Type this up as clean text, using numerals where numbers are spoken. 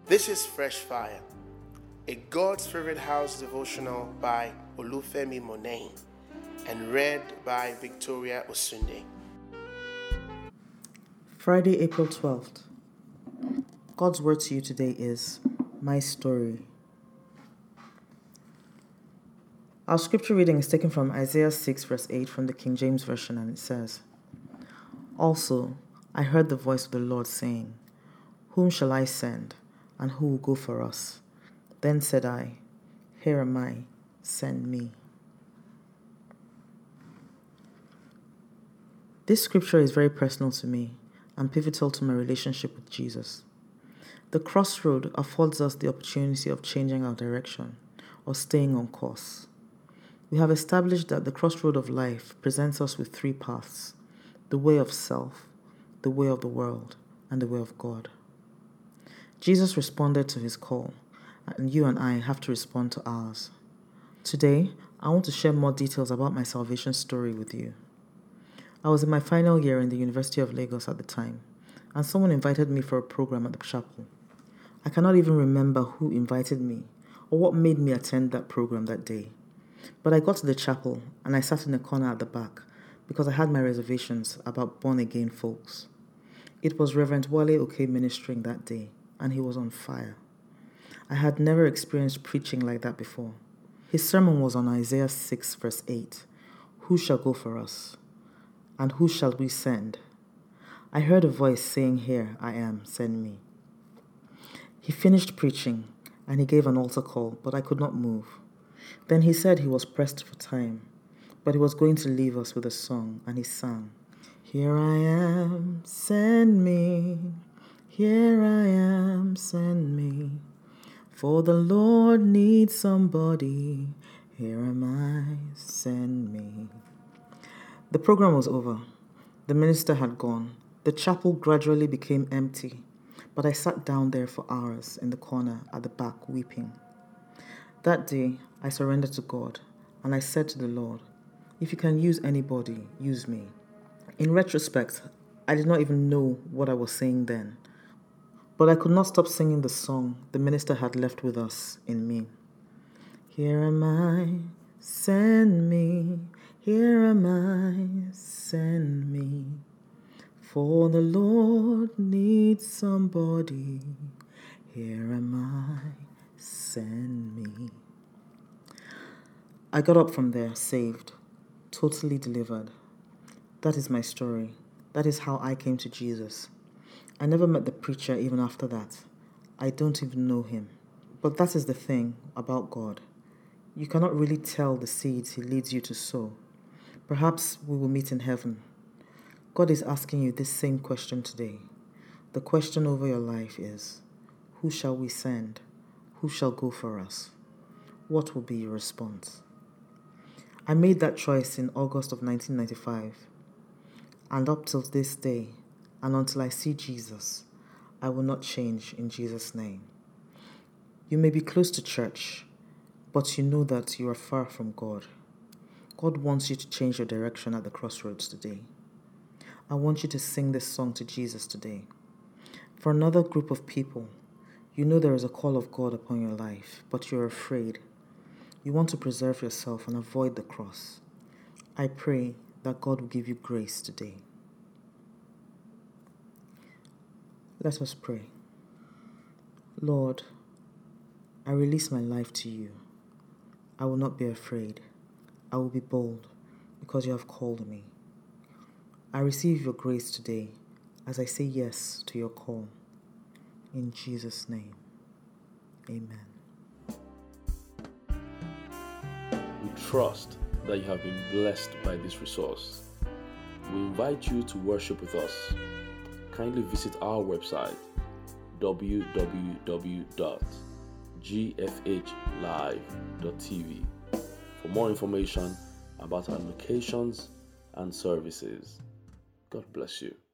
This is Fresh Fire, a God's Favorite House devotional by Olufemi Monain and read by Victoria Osunde. Friday, April 12th. God's word to you today is my story. Our scripture reading is taken from Isaiah 6 verse 8 from the King James Version, and it says, "Also, I heard the voice of the Lord saying, Whom shall I send, and who will go for us? Then said I, Here am I, send me." This scripture is very personal to me and pivotal to my relationship with Jesus. The crossroad affords us the opportunity of changing our direction or staying on course. We have established that the crossroad of life presents us with three paths: the way of self, the way of the world, and the way of God. Jesus responded to his call, and you and I have to respond to ours. Today, I want to share more details about my salvation story with you. I was in my final year in the University of Lagos at the time, and someone invited me for a program at the chapel. I cannot even remember who invited me or what made me attend that program that day. But I got to the chapel and I sat in a corner at the back because I had my reservations about born-again folks. It was Reverend Wale Oke ministering that day, and he was on fire. I had never experienced preaching like that before. His sermon was on Isaiah 6 verse 8. Who shall go for us? And who shall we send? I heard a voice saying, Here I am, send me. He finished preaching, and he gave an altar call, but I could not move. Then he said he was pressed for time, but he was going to leave us with a song, and he sang, Here I am, send me. Here I am, send me. For the Lord needs somebody. Here am I, send me. The program was over. The minister had gone. The chapel gradually became empty, but I sat down there for hours in the corner at the back weeping. That day, I surrendered to God, and I said to the Lord, If you can use anybody, use me. In retrospect, I did not even know what I was saying then, but I could not stop singing the song the minister had left with us in me. Here am I, send me. Here am I, send me. For the Lord needs somebody. Here am I, send me. I got up from there, saved, totally delivered. That is my story. That is how I came to Jesus. I never met the preacher even after that. I don't even know him. But that is the thing about God. You cannot really tell the seeds he leads you to sow. Perhaps we will meet in heaven. God is asking you this same question today. The question over your life is, who shall we send? Who shall go for us? What will be your response? I made that choice in August of 1995. And up till this day, and until I see Jesus, I will not change in Jesus' name. You may be close to church, but you know that you are far from God. God wants you to change your direction at the crossroads today. I want you to sing this song to Jesus today. For another group of people, you know there is a call of God upon your life, but you're afraid. You want to preserve yourself and avoid the cross. I pray that God will give you grace today. Let us pray. Lord, I release my life to you. I will not be afraid. I will be bold because you have called me. I receive your grace today as I say yes to your call. In Jesus' name, amen. We trust that you have been blessed by this resource. We invite you to worship with us. Kindly visit our website www.gfhlive.tv for more information about our locations and services. God bless you.